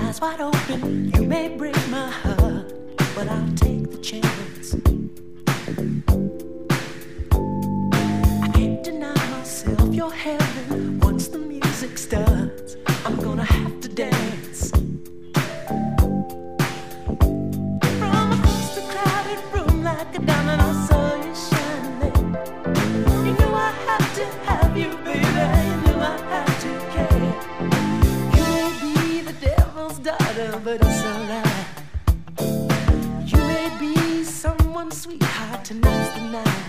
eyes wide open. You may break my heart, but I'll take the chance. I can't deny myself your heaven. Once the music starts, I'm gonna have to dance. From across the crowded room like a diamond, I saw you shining. You knew I had to have you, baby. You knew I had to care. You may be the devil's daughter, but it's alright. You may be someone's sweetheart, tonight's the night.